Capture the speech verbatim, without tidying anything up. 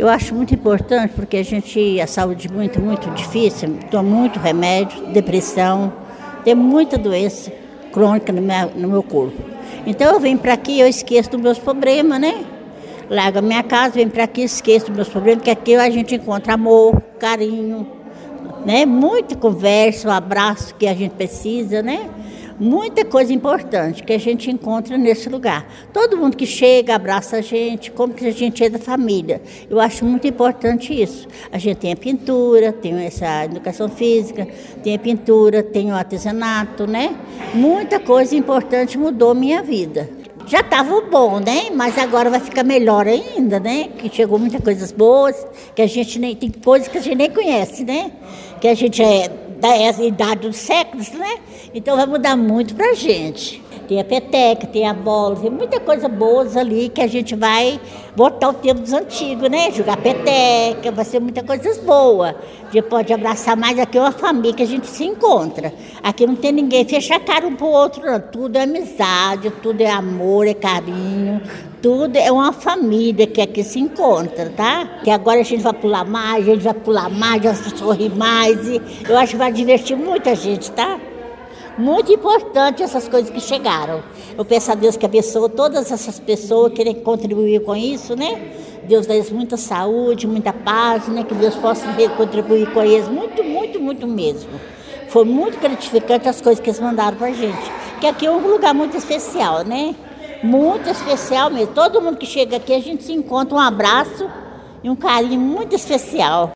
Eu acho muito importante porque a gente, a saúde é muito, muito difícil, toma muito remédio, depressão, tem muita doença crônica no meu, no meu corpo. Então eu venho para aqui e eu esqueço dos meus problemas, né? Largo a minha casa, venho para aqui e esqueço dos meus problemas, porque aqui a gente encontra amor, carinho, né? Muita conversa, um abraço que a gente precisa, né? Muita coisa importante que a gente encontra nesse lugar. Todo mundo que chega, abraça a gente, como que a gente é da família. Eu acho muito importante isso. A gente tem a pintura, tem essa educação física, tem a pintura, tem o artesanato, né? Muita coisa importante mudou minha vida. Já estava bom, né? Mas agora vai ficar melhor ainda, né? Que chegou muitas coisas boas, que a gente nem tem coisas que a gente nem conhece, né? Que a gente é da idade dos séculos, né? Então vai mudar muito pra gente. Tem a peteca, tem a bola, tem muita coisa boa ali que a gente vai voltar ao tempo dos antigos, né? Jogar peteca, vai ser muita coisa boa. A gente pode abraçar mais aqui uma família que a gente se encontra. Aqui não tem ninguém fechar a cara um pro outro, não. Tudo é amizade, tudo é amor, é carinho. Tudo é uma família que aqui se encontra, tá? Que agora a gente vai pular mais, a gente vai pular mais, vai sorrir mais. E eu acho que vai divertir muita gente, tá? Muito importante essas coisas que chegaram. Eu peço a Deus que abençoe todas essas pessoas que querem contribuir com isso, né? Deus dá eles muita saúde, muita paz, né? Que Deus possa contribuir com eles muito, muito, muito mesmo. Foi muito gratificante as coisas que eles mandaram pra gente. Que aqui é um lugar muito especial, né? Muito especial mesmo. Todo mundo que chega aqui, a gente se encontra um abraço e um carinho muito especial.